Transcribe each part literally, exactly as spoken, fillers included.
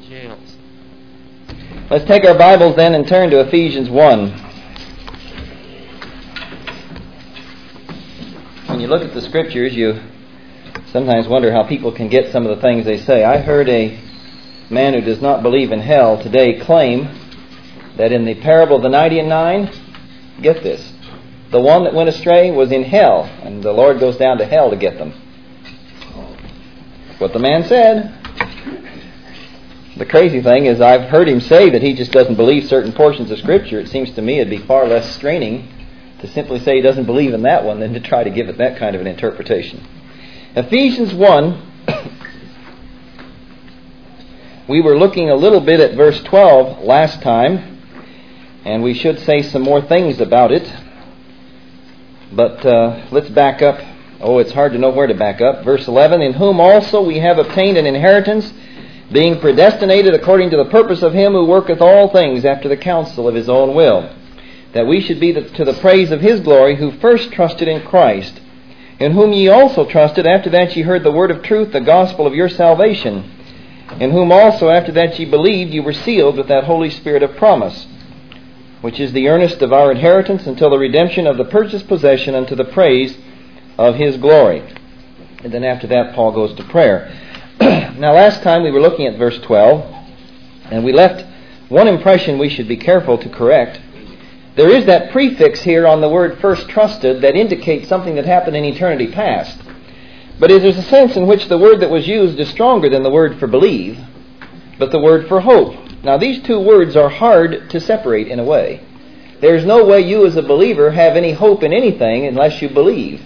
jails. Let's take our Bibles then and turn to Ephesians one. When you look at the Scriptures, you sometimes wonder how people can get some of the things they say. I heard a man who does not believe in hell today claim that in the parable of the ninety and nine, get this, the one that went astray was in hell, and the Lord goes down to hell to get them. That's what the man said. The crazy thing is I've heard him say that he just doesn't believe certain portions of Scripture. It seems to me it'd be far less straining to simply say he doesn't believe in that one than to try to give it that kind of an interpretation. Ephesians one, we were looking a little bit at verse twelve last time, and we should say some more things about it. But uh, let's back up. Oh, it's hard to know where to back up. Verse eleven, in whom also we have obtained an inheritance, being predestinated according to the purpose of him who worketh all things after the counsel of his own will, that we should be the, to the praise of his glory, who first trusted in Christ, in whom ye also trusted, after that ye heard the word of truth, the gospel of your salvation, in whom also after that ye believed, ye were sealed with that Holy Spirit of promise, which is the earnest of our inheritance until the redemption of the purchased possession unto the praise of his glory. And then after that Paul goes to prayer. Now last time we were looking at verse twelve, and we left one impression we should be careful to correct. There is that prefix here on the word first trusted that indicates something that happened in eternity past. But there's a sense in which the word that was used is stronger than the word for believe, but the word for hope. Now these two words are hard to separate in a way. There's no way you as a believer have any hope in anything unless you believe.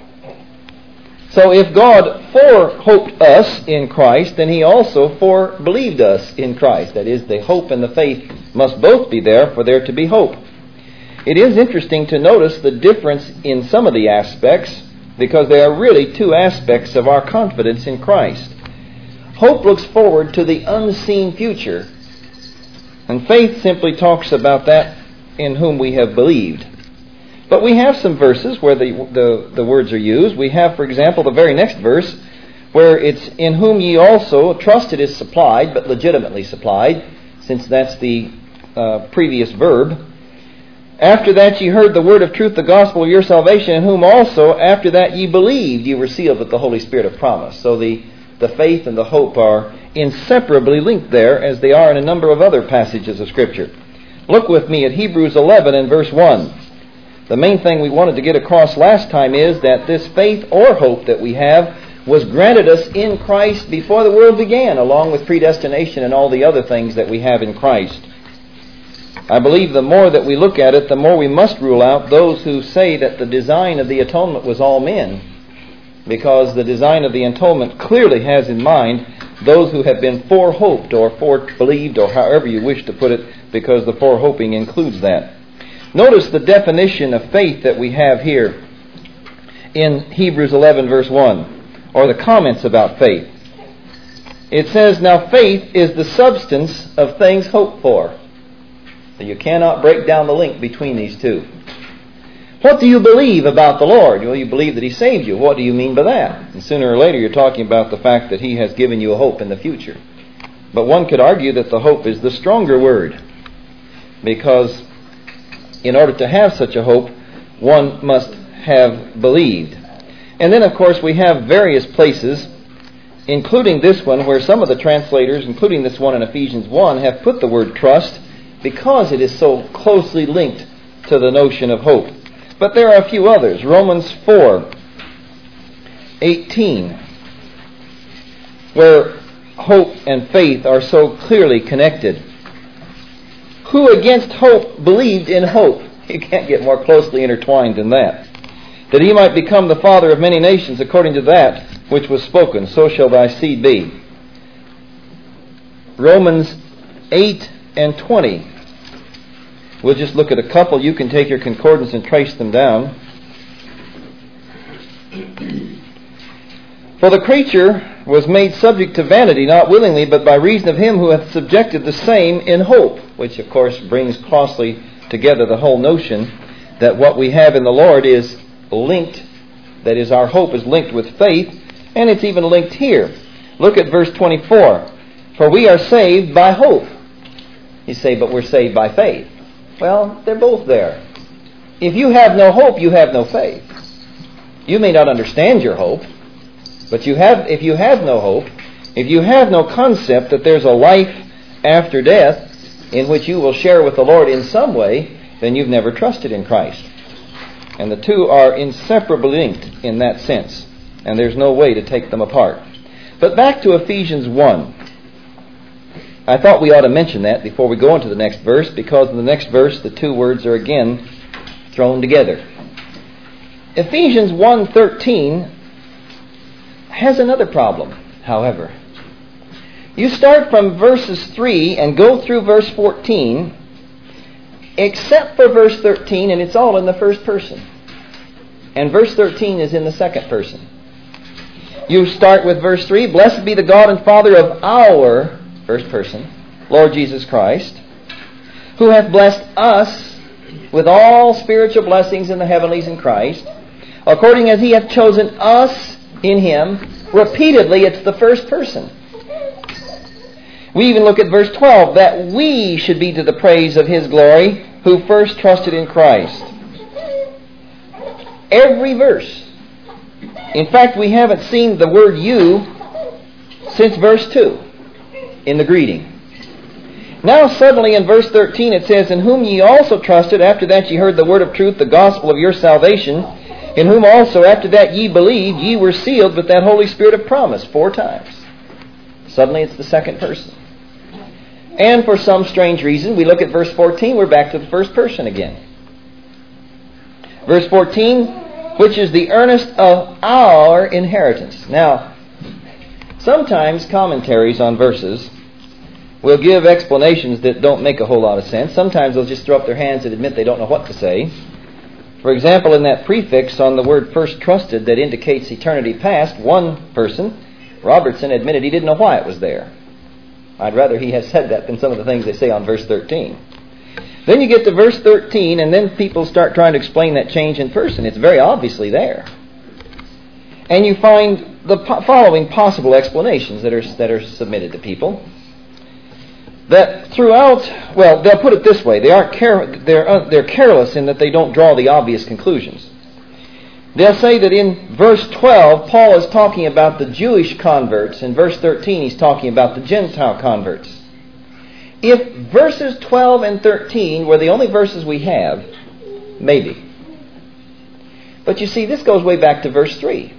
So if God forehoped us in Christ, then he also forebelieved us in Christ. That is, the hope and the faith must both be there for there to be hope. It is interesting to notice the difference in some of the aspects, because they are really two aspects of our confidence in Christ. Hope looks forward to the unseen future, and faith simply talks about that in whom we have believed. But we have some verses where the, the, the words are used. We have, for example, the very next verse, where it's in whom ye also trusted is supplied, but legitimately supplied, since that's the uh, previous verb. After that ye heard the word of truth, the gospel of your salvation, in whom also after that ye believed, ye were sealed with the Holy Spirit of promise. So the, the faith and the hope are inseparably linked there, as they are in a number of other passages of Scripture. Look with me at Hebrews eleven and verse one. The main thing we wanted to get across last time is that this faith or hope that we have was granted us in Christ before the world began, along with predestination and all the other things that we have in Christ. I believe the more that we look at it, the more we must rule out those who say that the design of the atonement was all men, because the design of the atonement clearly has in mind those who have been forehoped or forebelieved, or however you wish to put it, because the forehoping includes that. Notice the definition of faith that we have here in Hebrews eleven verse one, or the comments about faith. It says, now faith is the substance of things hoped for. So you cannot break down the link between these two. What do you believe about the Lord? Well, you believe that he saved you. What do you mean by that? And sooner or later you're talking about the fact that he has given you a hope in the future. But one could argue that the hope is the stronger word, because in order to have such a hope, one must have believed. And then, of course, we have various places, including this one, where some of the translators, including this one in Ephesians one, have put the word trust because it is so closely linked to the notion of hope. But there are a few others. Romans four eighteen, where hope and faith are so clearly connected. Who against hope believed in hope? You can't get more closely intertwined than that. That he might become the father of many nations according to that which was spoken, so shall thy seed be. Romans eight and twenty. We'll just look at a couple. You can take your concordance and trace them down. For the creature was made subject to vanity, not willingly, but by reason of him who hath subjected the same in hope, which of course brings closely together the whole notion that what we have in the Lord is linked, that is, our hope is linked with faith, and it's even linked here. Look at verse twenty-four. For we are saved by hope. You say, but we're saved by faith. Well, they're both there. If you have no hope, you have no faith. You may not understand your hope, but you have, if you have no hope, if you have no concept that there's a life after death in which you will share with the Lord in some way, then you've never trusted in Christ. And the two are inseparably linked in that sense, and there's no way to take them apart. But back to Ephesians one. I thought we ought to mention that before we go into the next verse, because in the next verse the two words are again thrown together. Ephesians one thirteen has another problem, however. You start from verses three and go through verse fourteen, except for verse thirteen, and it's all in the first person. And verse thirteen is in the second person. You start with verse three, blessed be the God and Father of our, first person, Lord Jesus Christ, who hath blessed us with all spiritual blessings in the heavenlies in Christ, according as He hath chosen us in Him. Repeatedly, it's the first person. We even look at verse twelve, that we should be to the praise of His glory, who first trusted in Christ. Every verse. In fact, we haven't seen the word you since verse two in the greeting. Now suddenly in verse thirteen it says, in whom ye also trusted, after that ye heard the word of truth, the gospel of your salvation, in whom also after that ye believed, ye were sealed with that Holy Spirit of promise. Four times. Suddenly it's the second person. And for some strange reason, we look at verse fourteen, we're back to the first person again. Verse fourteen, which is the earnest of our inheritance. Now, sometimes commentaries on verses will give explanations that don't make a whole lot of sense. Sometimes they'll just throw up their hands and admit they don't know what to say. For example, in that prefix on the word first trusted that indicates eternity past, one person, Robertson, admitted he didn't know why it was there. I'd rather he has said that than some of the things they say on verse thirteen. Then you get to verse thirteen, and then people start trying to explain that change in person. It's very obviously there. And you find the po- following possible explanations that are that are submitted to people. That throughout, well, they'll put it this way: they aren't care, they're uh, they're careless in that they don't draw the obvious conclusions. They'll say that in verse twelve, Paul is talking about the Jewish converts. In verse thirteen, he's talking about the Gentile converts. If verses twelve and thirteen were the only verses we have, maybe. But you see, this goes way back to verse three.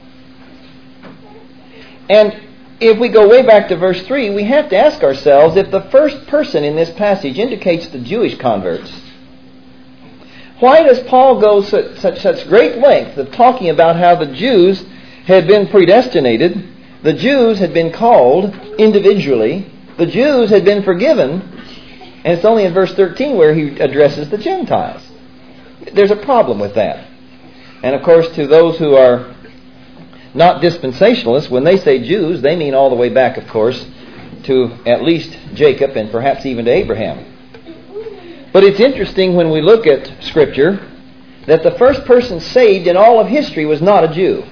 And if we go way back to verse three, we have to ask ourselves, if the first person in this passage indicates the Jewish converts, why does Paul go such, such, such great length of talking about how the Jews had been predestinated, the Jews had been called individually, the Jews had been forgiven, and it's only in verse thirteen where he addresses the Gentiles? There's a problem with that. And of course, to those who are not dispensationalists, when they say Jews, they mean all the way back, of course, to at least Jacob and perhaps even to Abraham. But it's interesting when we look at Scripture that the first person saved in all of history was not a Jew.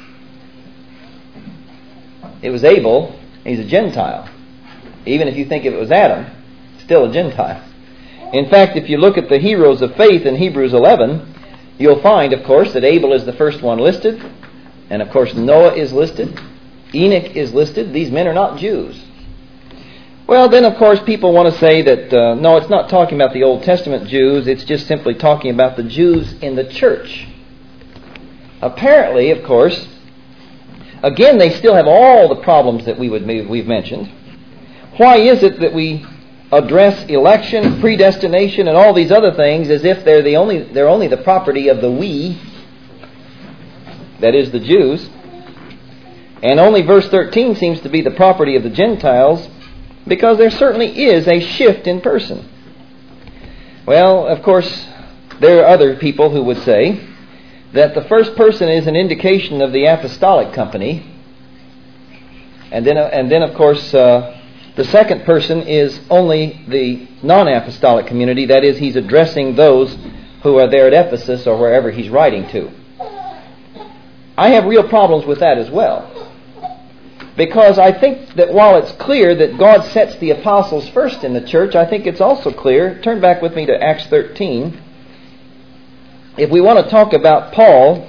It was Abel. He's a Gentile. Even if you think if it was Adam, still a Gentile. In fact, if you look at the heroes of faith in Hebrews eleven, you'll find, of course, that Abel is the first one listed. And, of course, Noah is listed. Enoch is listed. These men are not Jews. Well, then, of course, people want to say that, uh, no, it's not talking about the Old Testament Jews. It's just simply talking about the Jews in the church. Apparently, of course, again, they still have all the problems that we would, we've mentioned. Why is it that we address election, predestination, and all these other things as if they're the only they're only the property of the we, that is, the Jews, and only verse thirteen seems to be the property of the Gentiles, because there certainly is a shift in person. Well, of course, there are other people who would say that the first person is an indication of the apostolic company, and then, and then of course, uh, the second person is only the non-apostolic community. That is, he's addressing those who are there at Ephesus or wherever he's writing to. I have real problems with that as well. Because I think that while it's clear that God sets the apostles first in the church, I think it's also clear, turn back with me to Acts thirteen. If we want to talk about Paul,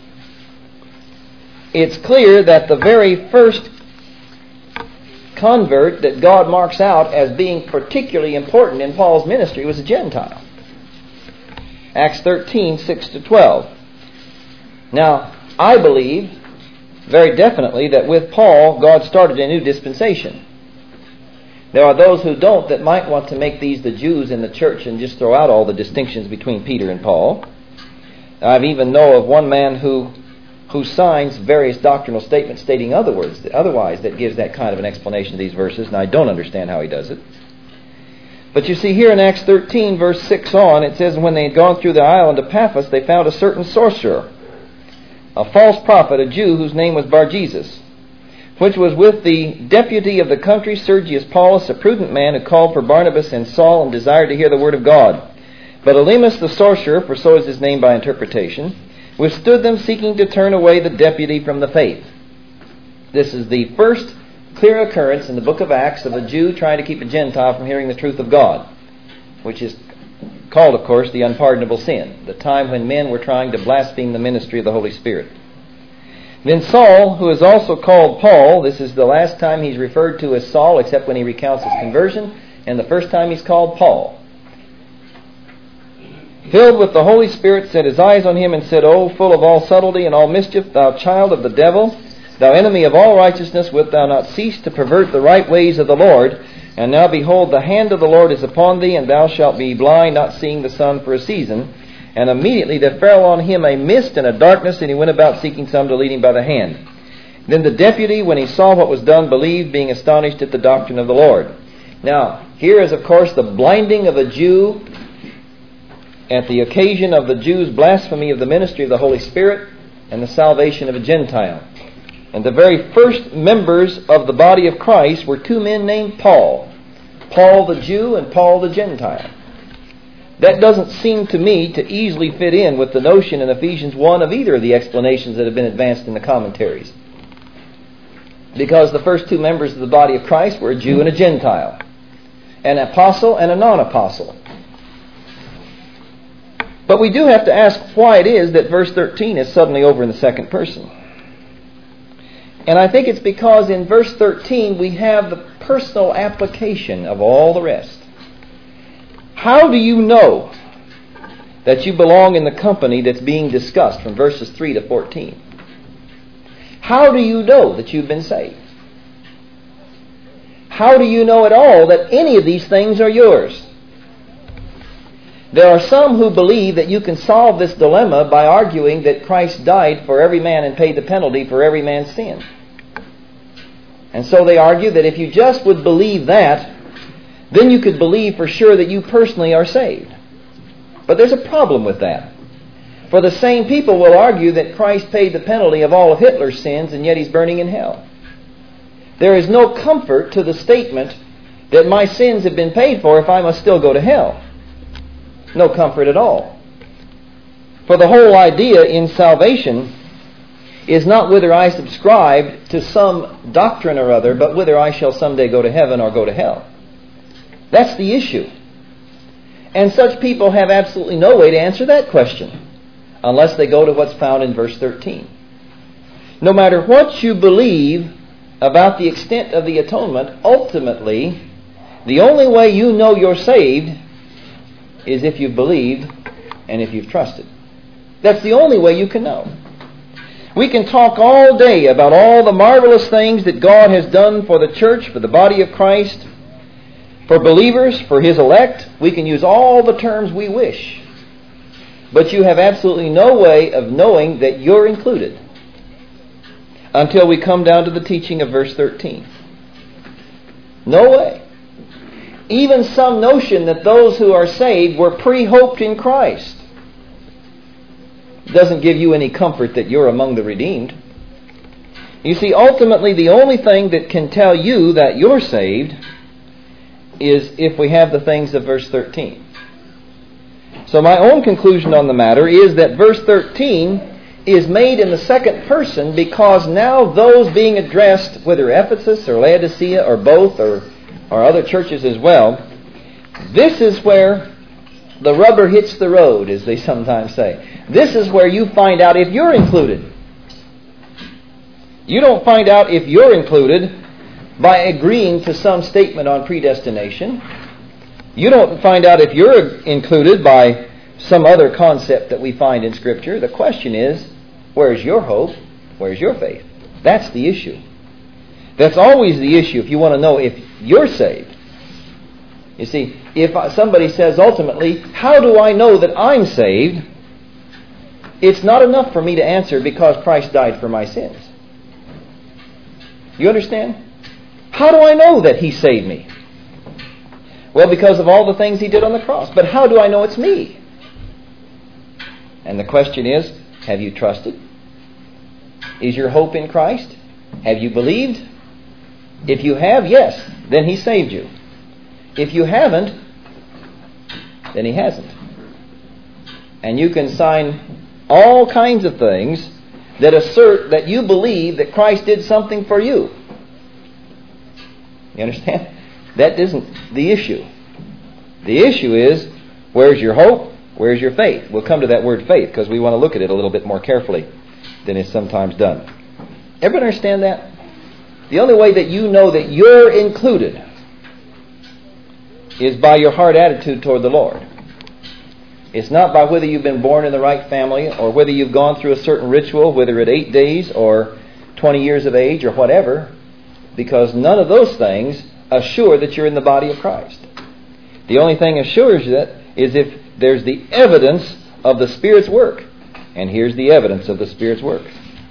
it's clear that the very first convert that God marks out as being particularly important in Paul's ministry was a Gentile. Acts thirteen, six to twelve. Now, I believe very definitely that with Paul, God started a new dispensation. There are those who don't that might want to make these the Jews in the church and just throw out all the distinctions between Peter and Paul. I've even know of one man who who signs various doctrinal statements stating other words, otherwise that gives that kind of an explanation of these verses, and I don't understand how he does it. But you see here in Acts thirteen, verse six on, it says, when they had gone through the island of Paphos, they found a certain sorcerer, a false prophet, a Jew, whose name was Bar-Jesus, which was with the deputy of the country, Sergius Paulus, a prudent man, who called for Barnabas and Saul, and desired to hear the word of God. But Elymas the sorcerer, for so is his name by interpretation, withstood them, seeking to turn away the deputy from the faith. This is the first clear occurrence in the book of Acts of a Jew trying to keep a Gentile from hearing the truth of God, which is called, of course, the unpardonable sin, the time when men were trying to blaspheme the ministry of the Holy Spirit. Then Saul, who is also called Paul, this is the last time he's referred to as Saul, except when he recounts his conversion, and the first time he's called Paul, filled with the Holy Spirit, set his eyes on him and said, O full of all subtlety and all mischief, thou child of the devil, thou enemy of all righteousness, wilt thou not cease to pervert the right ways of the Lord? And now behold, the hand of the Lord is upon thee, and thou shalt be blind, not seeing the sun for a season. And immediately there fell on him a mist and a darkness, and he went about seeking some to lead him by the hand. Then the deputy, when he saw what was done, believed, being astonished at the doctrine of the Lord. Now, here is, of course, the blinding of a Jew at the occasion of the Jews' blasphemy of the ministry of the Holy Spirit and the salvation of a Gentile. And the very first members of the body of Christ were two men named Paul. Paul the Jew and Paul the Gentile. That doesn't seem to me to easily fit in with the notion in Ephesians one of either of the explanations that have been advanced in the commentaries. Because the first two members of the body of Christ were a Jew and a Gentile. An apostle and a non-apostle. But we do have to ask why it is that verse thirteen is suddenly over in the second person. And I think it's because in verse thirteen we have the personal application of all the rest. How do you know that you belong in the company that's being discussed from verses three to fourteen? How do you know that you've been saved? How do you know at all that any of these things are yours? There are some who believe that you can solve this dilemma by arguing that Christ died for every man and paid the penalty for every man's sin. And so they argue that if you just would believe that, then you could believe for sure that you personally are saved. But there's a problem with that. For the same people will argue that Christ paid the penalty of all of Hitler's sins, and yet he's burning in hell. There is no comfort to the statement that my sins have been paid for if I must still go to hell. No comfort at all. For the whole idea in salvation is not whether I subscribe to some doctrine or other, but whether I shall someday go to heaven or go to hell. That's the issue. And such people have absolutely no way to answer that question unless they go to what's found in verse thirteen. No matter what you believe about the extent of the atonement, ultimately, the only way you know you're saved is if you've believed and if you've trusted. That's the only way you can know. We can talk all day about all the marvelous things that God has done for the church, for the body of Christ, for believers, for His elect. We can use all the terms we wish. But you have absolutely no way of knowing that you're included until we come down to the teaching of verse thirteen. No way. Even some notion that those who are saved were pre-hoped in Christ doesn't give you any comfort that you're among the redeemed. You see, ultimately the only thing that can tell you that you're saved is if we have the things of verse thirteen. So my own conclusion on the matter is that verse thirteen is made in the second person because now those being addressed, whether Ephesus or Laodicea or both or, or other churches as well, this is where the rubber hits the road, as they sometimes say. This is where you find out if you're included. You don't find out if you're included by agreeing to some statement on predestination. You don't find out if you're included by some other concept that we find in Scripture. The question is, where's your hope? Where's your faith? That's the issue. That's always the issue if you want to know if you're saved. You see, if somebody says ultimately, how do I know that I'm saved? It's not enough for me to answer because Christ died for my sins. You understand? How do I know that He saved me? Well, because of all the things He did on the cross. But how do I know it's me? And the question is, have you trusted? Is your hope in Christ? Have you believed? If you have, yes, then He saved you. If you haven't, then He hasn't. And you can sign all kinds of things that assert that you believe that Christ did something for you. You understand? That isn't the issue. The issue is, where's your hope? Where's your faith? We'll come to that word faith because we want to look at it a little bit more carefully than is sometimes done. Everybody understand that? The only way that you know that you're included is by your heart attitude toward the Lord. It's not by whether you've been born in the right family or whether you've gone through a certain ritual, whether at eight days or twenty years of age or whatever, because none of those things assure that you're in the body of Christ. The only thing assures that is if there's the evidence of the Spirit's work. And here's the evidence of the Spirit's work.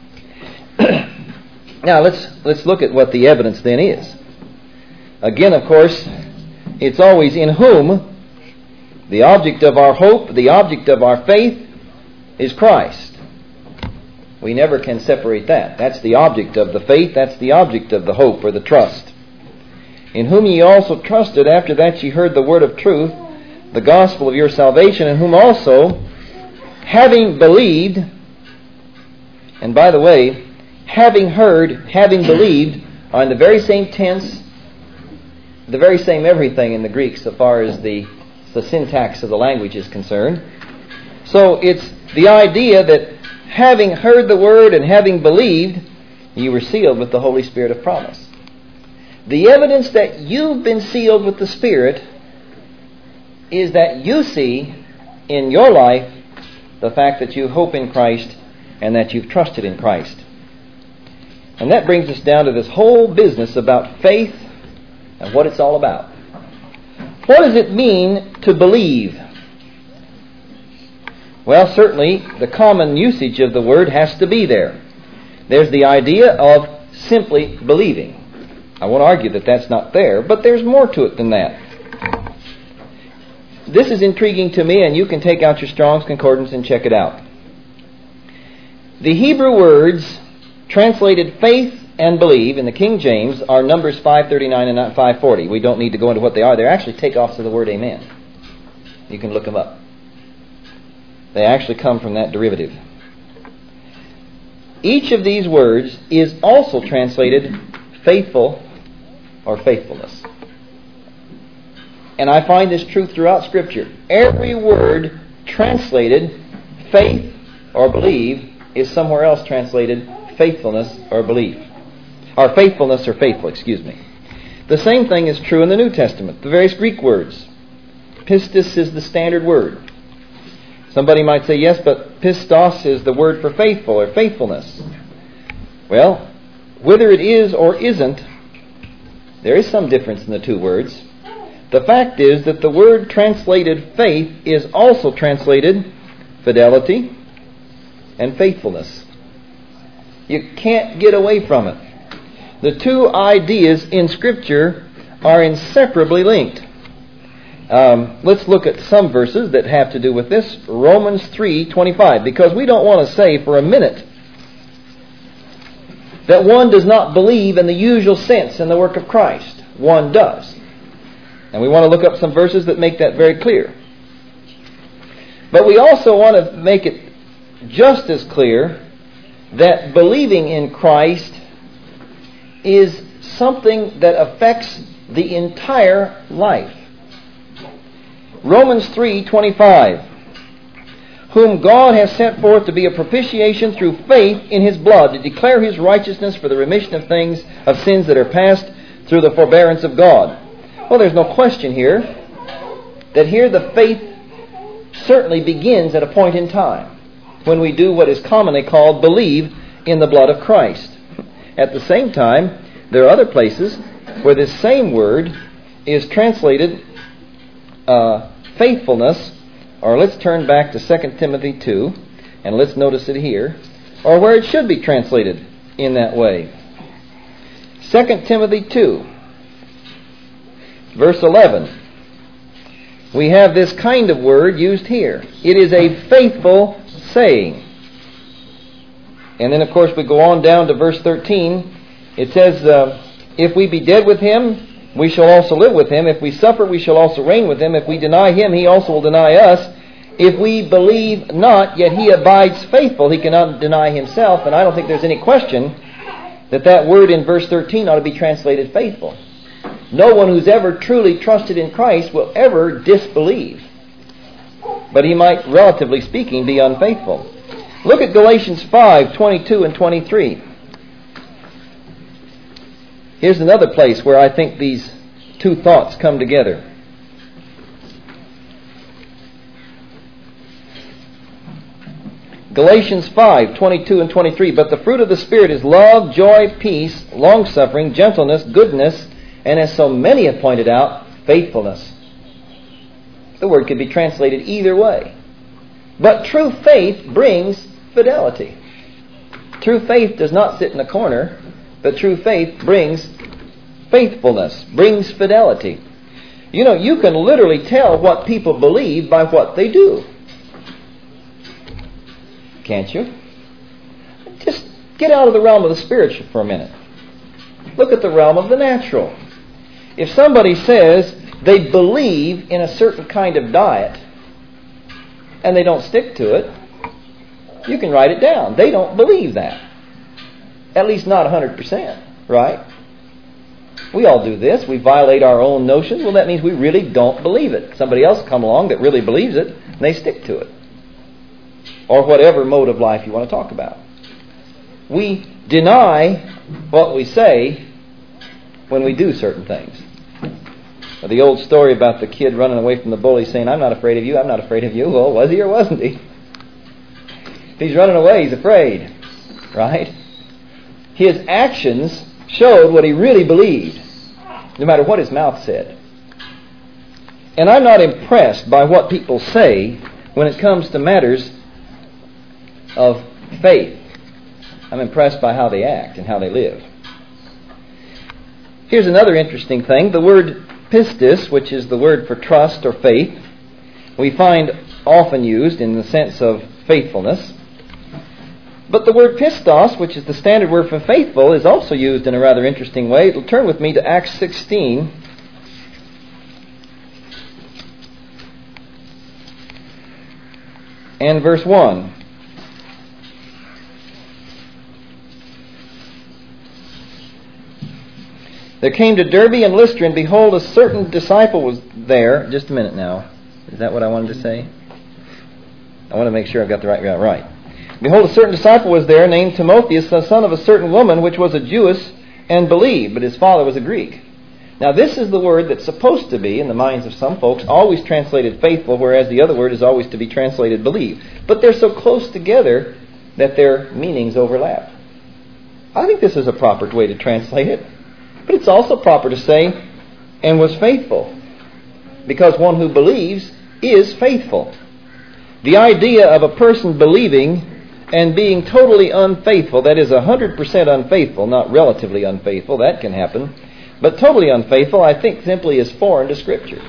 Now let's let's look at what the evidence then is. Again, of course, it's always in whom the object of our hope, the object of our faith is Christ. We never can separate that. That's the object of the faith, that's the object of the hope or the trust. In whom ye also trusted after that ye heard the word of truth, the gospel of your salvation, in whom also, having believed, and by the way, having heard, having believed, are in the very same tense, the very same everything in the Greek so far as the, the syntax of the language is concerned. So it's the idea that having heard the word and having believed, you were sealed with the Holy Spirit of promise. The evidence that you've been sealed with the Spirit is that you see in your life the fact that you hope in Christ and that you've trusted in Christ. And that brings us down to this whole business about faith and what it's all about. What does it mean to believe? Well, certainly the common usage of the word has to be there. There's the idea of simply believing. I won't argue that that's not there, but there's more to it than that. This is intriguing to me, and you can take out your Strong's Concordance and check it out. The Hebrew words translated faith and believe in the King James are Numbers five thirty-nine and not five forty. We don't need to go into what they are. They're actually takeoffs of the word amen. You can look them up. They actually come from that derivative. Each of these words is also translated faithful or faithfulness. And I find this truth throughout Scripture. Every word translated faith or believe is somewhere else translated faithfulness or belief. Or faithfulness or faithful, excuse me. The same thing is true in the New Testament. The various Greek words. Pistis is the standard word. Somebody might say, yes, but pistos is the word for faithful or faithfulness. Well, whether it is or isn't, there is some difference in the two words. The fact is that the word translated faith is also translated fidelity and faithfulness. You can't get away from it. The two ideas in Scripture are inseparably linked. Um, let's look at some verses that have to do with this. Romans three twenty-five, because we don't want to say for a minute that one does not believe in the usual sense in the work of Christ. One does. And we want to look up some verses that make that very clear. But we also want to make it just as clear that believing in Christ is something that affects the entire life. Romans three twenty-five, whom God has sent forth to be a propitiation through faith in His blood, to declare His righteousness for the remission of things, of sins that are past through the forbearance of God. Well, there's no question here that here the faith certainly begins at a point in time when we do what is commonly called believe in the blood of Christ. At the same time, there are other places where this same word is translated uh, faithfulness, or let's turn back to Second Timothy two, and let's notice it here, or where it should be translated in that way. Second Timothy two, verse eleven. We have this kind of word used here. It is a faithful saying. And then, of course, we go on down to verse thirteen. It says, uh, if we be dead with Him, we shall also live with Him. If we suffer, we shall also reign with Him. If we deny Him, He also will deny us. If we believe not, yet He abides faithful. He cannot deny Himself. And I don't think there's any question that that word in verse thirteen ought to be translated faithful. No one who's ever truly trusted in Christ will ever disbelieve. But he might, relatively speaking, be unfaithful. Look at Galatians five twenty-two and twenty-three. Here's another place where I think these two thoughts come together. Galatians five twenty-two and twenty-three. But the fruit of the Spirit is love, joy, peace, long-suffering, gentleness, goodness, and as so many have pointed out, faithfulness. The word could be translated either way. But true faith brings fidelity. True faith does not sit in a corner, but true faith brings faithfulness, brings fidelity. You know, you can literally tell what people believe by what they do. Can't you? Just get out of the realm of the spiritual for a minute. Look at the realm of the natural. If somebody says they believe in a certain kind of diet and they don't stick to it, you can write it down. They don't believe that. At least not one hundred percent, right? We all do this. We violate our own notions. Well, that means we really don't believe it. Somebody else come along that really believes it, and they stick to it. Or whatever mode of life you want to talk about. We deny what we say when we do certain things. The old story about the kid running away from the bully saying, I'm not afraid of you, I'm not afraid of you. Well, was he or wasn't he? If he's running away, he's afraid. Right? His actions showed what he really believed, no matter what his mouth said. And I'm not impressed by what people say when it comes to matters of faith. I'm impressed by how they act and how they live. Here's another interesting thing. The word pistis, which is the word for trust or faith, we find often used in the sense of faithfulness. But the word pistos, which is the standard word for faithful, is also used in a rather interesting way. Turn with me to Acts sixteen. And verse one. There came to Derbe and Lystra, and behold, a certain disciple was there. Just a minute now. Is that what I wanted to say? I want to make sure I've got the right right. Behold, a certain disciple was there, named Timotheus, the son of a certain woman, which was a Jewess, and believed, but his father was a Greek. Now, this is the word that's supposed to be, in the minds of some folks, always translated faithful, whereas the other word is always to be translated believe. But they're so close together that their meanings overlap. I think this is a proper way to translate it. But it's also proper to say, and was faithful. Because one who believes is faithful. The idea of a person believing and being totally unfaithful, that is one hundred percent unfaithful, not relatively unfaithful, that can happen, but totally unfaithful, I think simply is foreign to Scripture.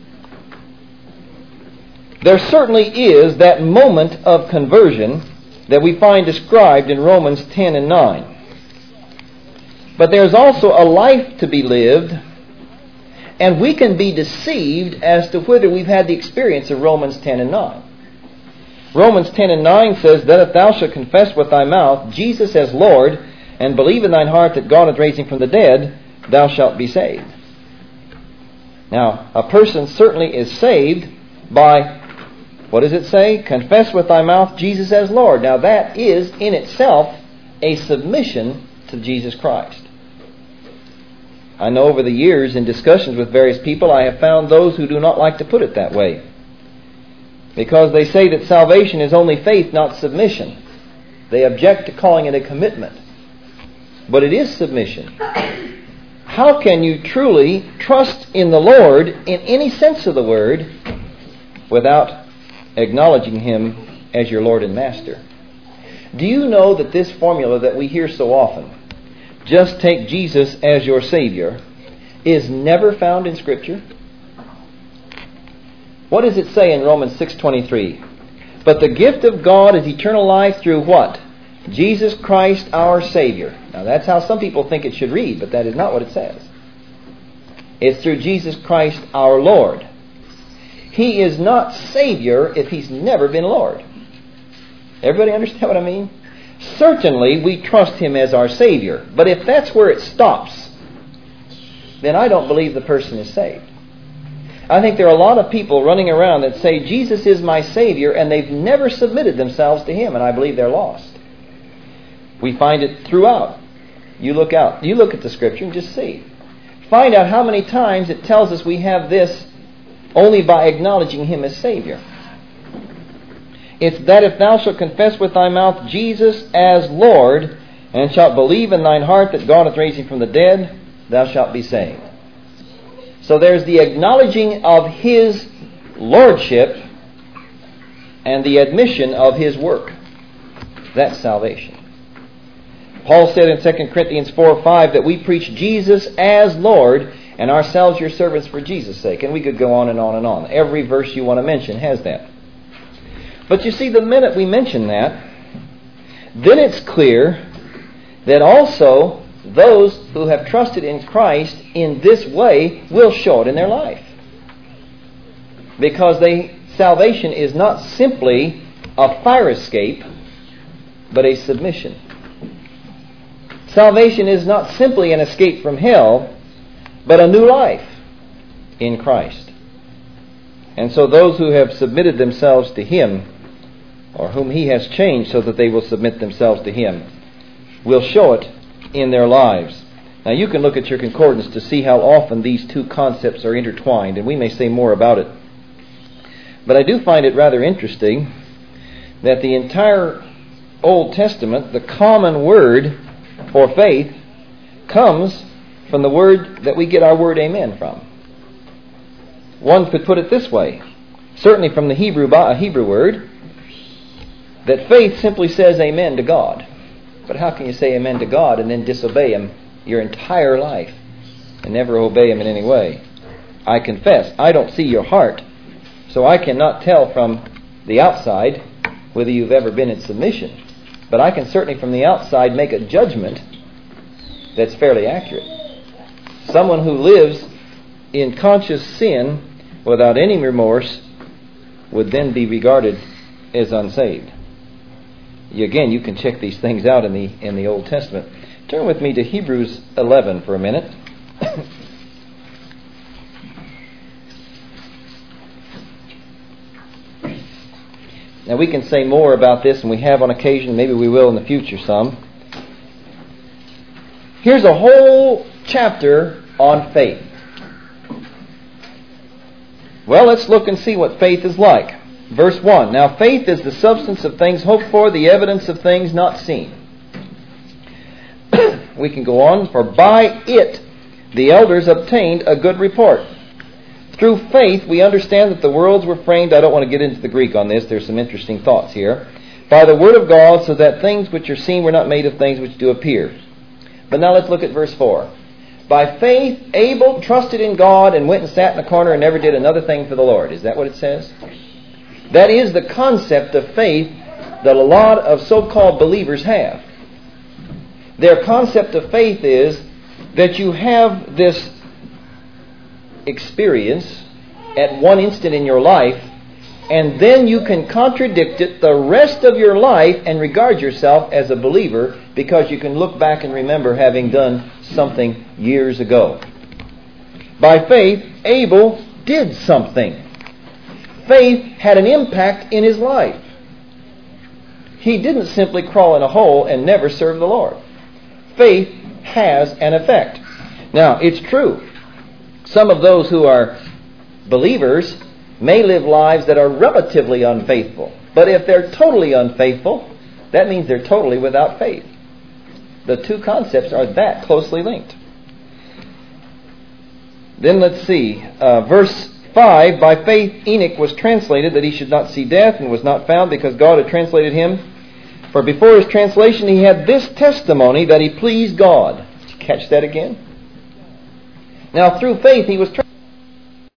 There certainly is that moment of conversion that we find described in Romans ten and nine. But there's also a life to be lived, and we can be deceived as to whether we've had the experience of Romans ten and nine. Romans ten and nine says, that if thou shalt confess with thy mouth Jesus as Lord, and believe in thine heart that God hath raised him from the dead, thou shalt be saved. Now, a person certainly is saved by, what does it say? Confess with thy mouth Jesus as Lord. Now that is in itself a submission to Jesus Christ. I know over the years in discussions with various people, I have found those who do not like to put it that way, because they say that salvation is only faith, not submission. They object to calling it a commitment. But it is submission. How can you truly trust in the Lord in any sense of the word without acknowledging Him as your Lord and Master? Do you know that this formula that we hear so often, just take Jesus as your Savior, is never found in Scripture? What does it say in Romans six twenty-three? But the gift of God is eternal life through what? Jesus Christ our Savior. Now that's how some people think it should read, but that is not what it says. It's through Jesus Christ our Lord. He is not Savior if He's never been Lord. Everybody understand what I mean? Certainly we trust Him as our Savior, but if that's where it stops, then I don't believe the person is saved. I think there are a lot of people running around that say, Jesus is my Savior, and they've never submitted themselves to Him, and I believe they're lost. We find it throughout. You look out. You look at the Scripture and just see. Find out how many times it tells us we have this only by acknowledging Him as Savior. It's that if thou shalt confess with thy mouth Jesus as Lord, and shalt believe in thine heart that God hath raised Him from the dead, thou shalt be saved. So there's the acknowledging of His Lordship and the admission of His work. That's salvation. Paul said in Second Corinthians four five that we preach Jesus as Lord and ourselves your servants for Jesus' sake. And we could go on and on and on. Every verse you want to mention has that. But you see, the minute we mention that, then it's clear that also those who have trusted in Christ in this way will show it in their life. Because they, salvation is not simply a fire escape, but a submission. Salvation is not simply an escape from hell, but a new life in Christ. And so those who have submitted themselves to Him, or whom He has changed so that they will submit themselves to Him, will show it in their lives. Now you can look at your concordance to see how often these two concepts are intertwined, and we may say more about it. But I do find it rather interesting that the entire Old Testament, the common word for faith, comes from the word that we get our word amen from. One could put it this way, certainly from the Hebrew, Hebrew word, that faith simply says amen to God. But how can you say amen to God and then disobey Him your entire life and never obey Him in any way? I confess, I don't see your heart, so I cannot tell from the outside whether you've ever been in submission. But I can certainly from the outside make a judgment that's fairly accurate. Someone who lives in conscious sin without any remorse would then be regarded as unsaved. Again, you can check these things out in the in the Old Testament. Turn with me to Hebrews eleven for a minute. Now we can say more about this, and we have on occasion, maybe we will in the future some. Here's a whole chapter on faith. Well, let's look and see what faith is like. Verse one, now faith is the substance of things hoped for, the evidence of things not seen. We can go on, for by it the elders obtained a good report. Through faith we understand that the worlds were framed, I don't want to get into the Greek on this, there's some interesting thoughts here, by the word of God, so that things which are seen were not made of things which do appear. But now let's look at verse four. By faith Abel trusted in God and went and sat in a corner and never did another thing for the Lord. Is that what it says? That is the concept of faith that a lot of so-called believers have. Their concept of faith is that you have this experience at one instant in your life, and then you can contradict it the rest of your life and regard yourself as a believer because you can look back and remember having done something years ago. By faith, Abel did something. Faith had an impact in his life. He didn't simply crawl in a hole and never serve the Lord. Faith has an effect. Now, it's true. Some of those who are believers may live lives that are relatively unfaithful. But if they're totally unfaithful, that means they're totally without faith. The two concepts are that closely linked. Then let's see. Uh, verse five, by faith Enoch was translated that he should not see death, and was not found because God had translated him. For before his translation he had this testimony that he pleased God. Did you catch that again? Now through faith he was translated.